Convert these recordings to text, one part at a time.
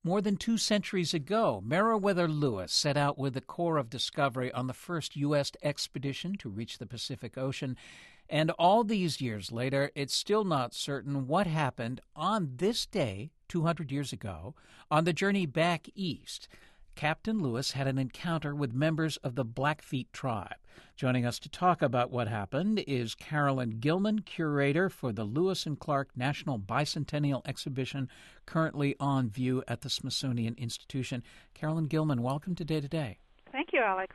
More than 2 centuries ago, Meriwether Lewis set out with the Corps of Discovery on the first U.S. expedition to reach the Pacific Ocean. And all these years later, it's still not certain what happened on this day, 200 years ago, on the journey back east. Captain Lewis had an encounter with members of the Blackfeet tribe. Joining us to talk about what happened is Carolyn Gilman, curator for the Lewis and Clark National Bicentennial Exhibition, currently on view at the Smithsonian Institution. Carolyn Gilman, welcome to Day to Day. Thank you, Alex.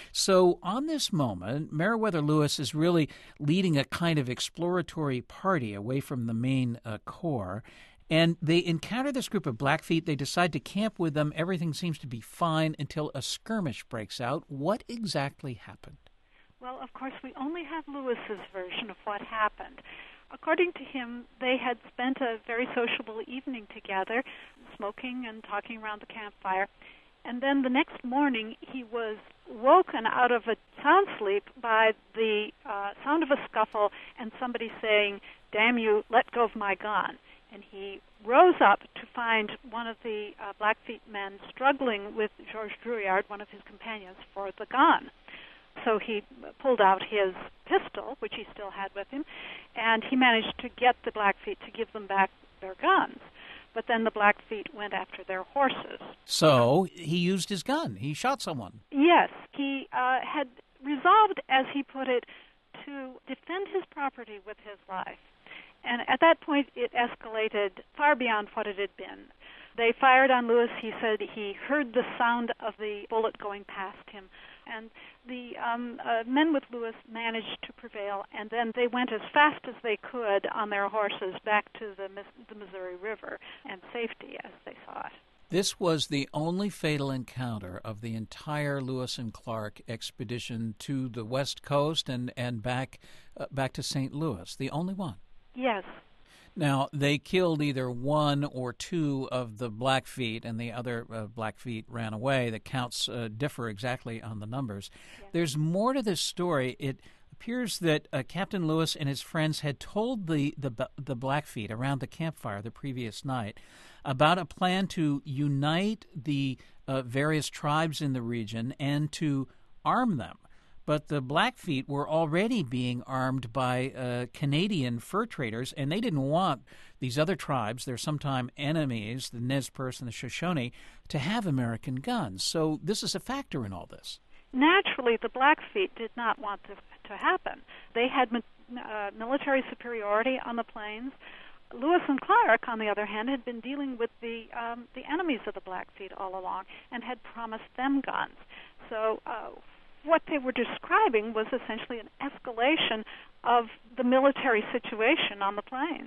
So on this moment, Meriwether Lewis is really leading a kind of exploratory party away from the main core. And they encounter this group of Blackfeet. They decide to camp with them. Everything seems to be fine until a skirmish breaks out. What exactly happened? Well, of course, we only have Lewis's version of what happened. According to him, they had spent a very sociable evening together, smoking and talking around the campfire. And then the next morning, he was woken out of a sound sleep by the sound of a scuffle and somebody saying, "Damn you, let go of my gun." And he rose up to find one of the Blackfeet men struggling with Georges Drouillard, one of his companions, for the gun. So he pulled out his pistol, which he still had with him, and he managed to get the Blackfeet to give them back their guns. But then the Blackfeet went after their horses. So he used his gun. He shot someone. Yes. He had resolved, as he put it, to defend his property with his life. And at that point, it escalated far beyond what it had been. They fired on Lewis. He said he heard the sound of the bullet going past him. And the men with Lewis managed to prevail, and then they went as fast as they could on their horses back to the Missouri River and safety, as they saw it. This was the only fatal encounter of the entire Lewis and Clark expedition to the West Coast and back to St. Louis, the only one. Yes. Now, they killed either one or two of the Blackfeet, and the other Blackfeet ran away. The counts differ exactly on the numbers. Yes. There's more to this story. It appears that Captain Lewis and his friends had told the Blackfeet around the campfire the previous night about a plan to unite the various tribes in the region and to arm them. But the Blackfeet were already being armed by Canadian fur traders, and they didn't want these other tribes, their sometime enemies, the Nez Perce and the Shoshone, to have American guns. So this is a factor in all this. Naturally, the Blackfeet did not want this to happen. They had military superiority on the plains. Lewis and Clark, on the other hand, had been dealing with the enemies of the Blackfeet all along and had promised them guns. So what they were describing was essentially an escalation of the military situation on the plains.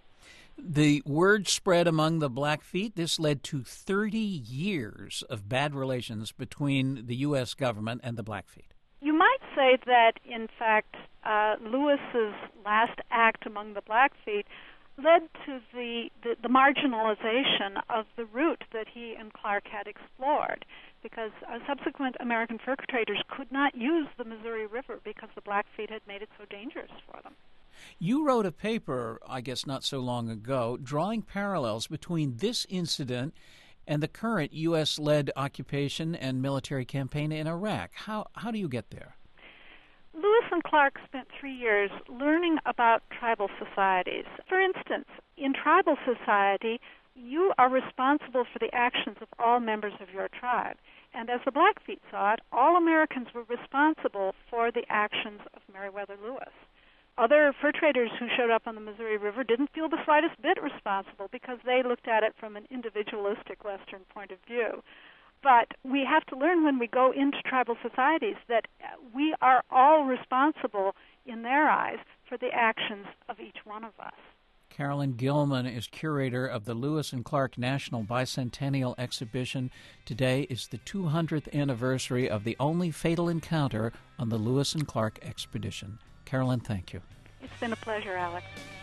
The word spread among the Blackfeet. This led to 30 years of bad relations between the U.S. government and the Blackfeet. You might say that, in fact, Lewis's last act among the Blackfeet led to the marginalization of the route that he and Clark had explored, because subsequent American fur traders could not use the Missouri River because the Blackfeet had made it so dangerous for them. You wrote a paper, I guess not so long ago, drawing parallels between this incident and the current U.S.-led occupation and military campaign in Iraq. How do you get there? Lewis and Clark spent 3 years learning about tribal societies. For instance, in tribal society, you are responsible for the actions of all members of your tribe. And as the Blackfeet saw it, all Americans were responsible for the actions of Meriwether Lewis. Other fur traders who showed up on the Missouri River didn't feel the slightest bit responsible because they looked at it from an individualistic Western point of view. But we have to learn when we go into tribal societies that we are all responsible in their eyes for the actions of each one of us. Carolyn Gilman is curator of the Lewis and Clark National Bicentennial Exhibition. Today is the 200th anniversary of the only fatal encounter on the Lewis and Clark expedition. Carolyn, thank you. It's been a pleasure, Alex.